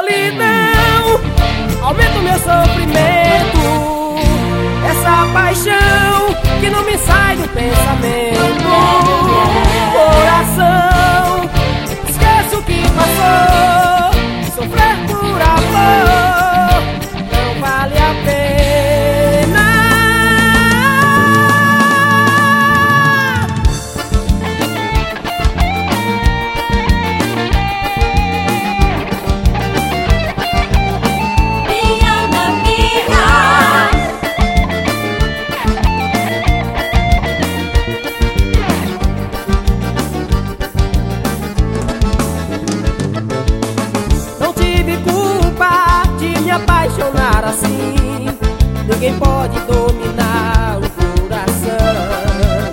solidão aumenta o meu sofrimento. Essa paixão que não me sai do pensamento. Coração, esqueço o que passou. Sofrer por amor não vale a pena. Apaixonar assim, ninguém pode dominar o coração.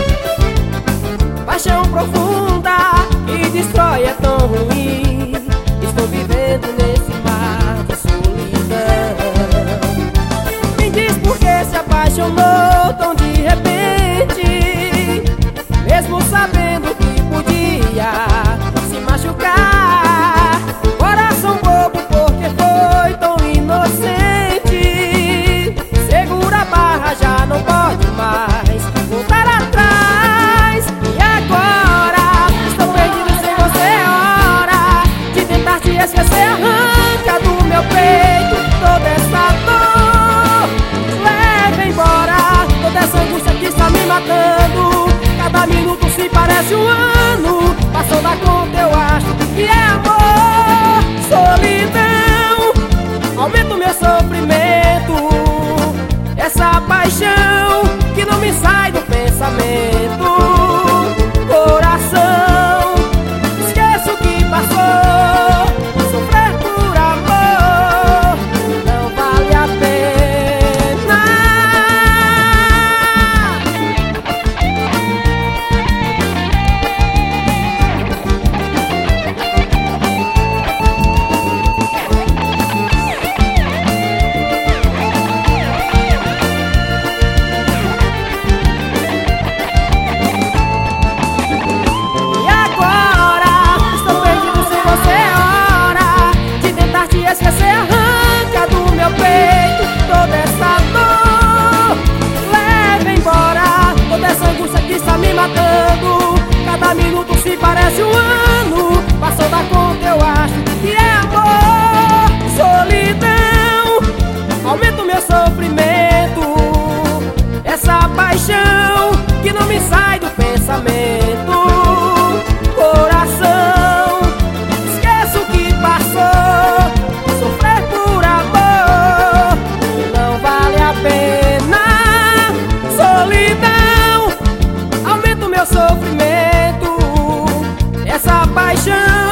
Paixão profunda que destrói é tão ruim. Estou vivendo nesse mar de solidão. Me diz por que se apaixonou tão de repente, mesmo sabendo que podia se machucar. Coração bobo, porque foi tão inocente. Segura a barra, já não pode mais voltar atrás. E agora estou perdido sem você, é hora de tentar te esquecer. Arranca do meu peito toda essa dor. Leva embora toda essa angústia que está me matando. Cada minuto se parece um ano. Passou da conta, eu acho que é amor. Solidão aumenta o meu sofrimento. Essa paixão que não me sai do pensamento. Coração, esqueço o que passou. Sofrer por amor não vale a pena. Esquecer, arranca do meu peito toda essa dor. Leva embora toda essa angústia que está me matando. Cada minuto se parece um ano. Passou da conta, eu acho que é amor. Solidão aumenta o meu sofrimento. Essa paixão que não me sai do pensamento. Coração, esqueça o que passou. Sofrer por amor não vale a pena. Solidão aumenta o meu sofrimento. Essa paixão